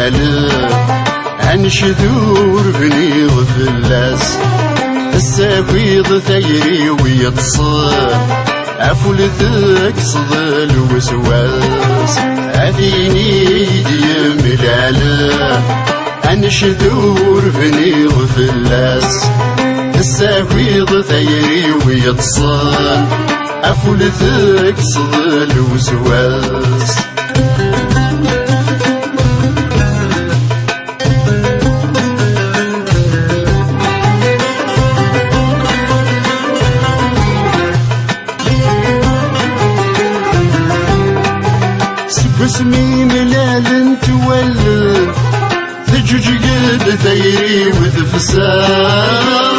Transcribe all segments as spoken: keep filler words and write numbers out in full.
ملاله هنشذور بني غفلاس السافيض ثيري ويتصل أفلتك صدى الوسواس أذيني دي ملاله هنشذور بني غفلاس السافيض ثيري ويتصل أفلتك صدى الوسواس اسمي ملال تولد ثجج قد ثيري وذفسار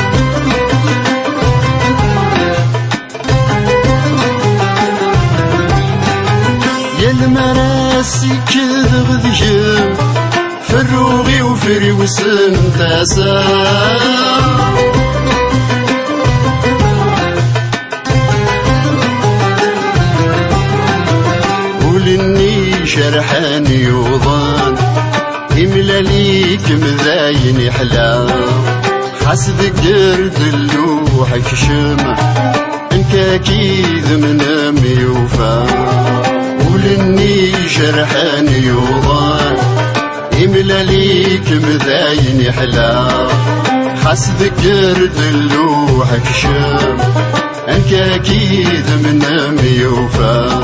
يا المراسي كذب ذجب فروغي وفري وسن تاسار ولني شرحان يوضان يملا ليك مذاين حلال حسب قرد اللوح كشمع انك اكيد من ميوفا ولني شرحان يوضان يملا ليك مذاين حلال حسب قرد اللوح كشمع انك اكيد من ميوفا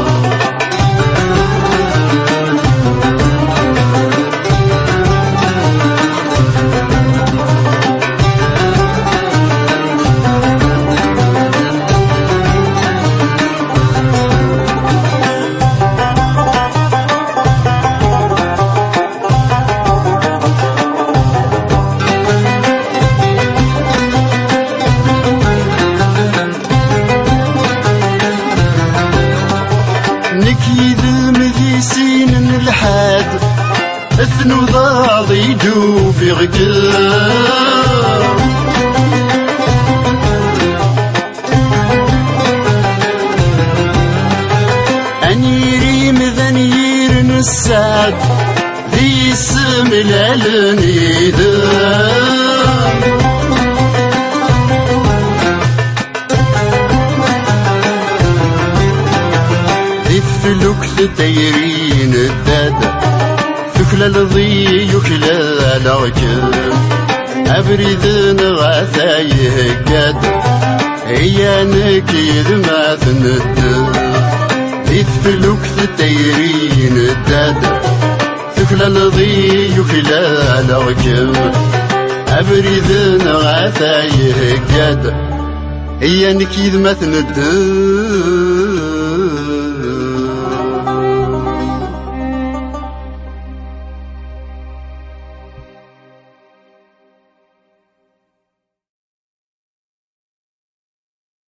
نكيد المذيسين الحاد اثنو ضاض يدو في غكار أنيري مذنير نساد ذي اسم الالنيدار فلوك تيرين الدادة ثكلا لضي يكلا لعكم أبريد نغاثا يهكاد هي نكيد ما تند ذيث فلوك تيرين الدادة ثكلا لضي يكلا لعكم أبريد نغاثا يهكاد هي نكيد ما تند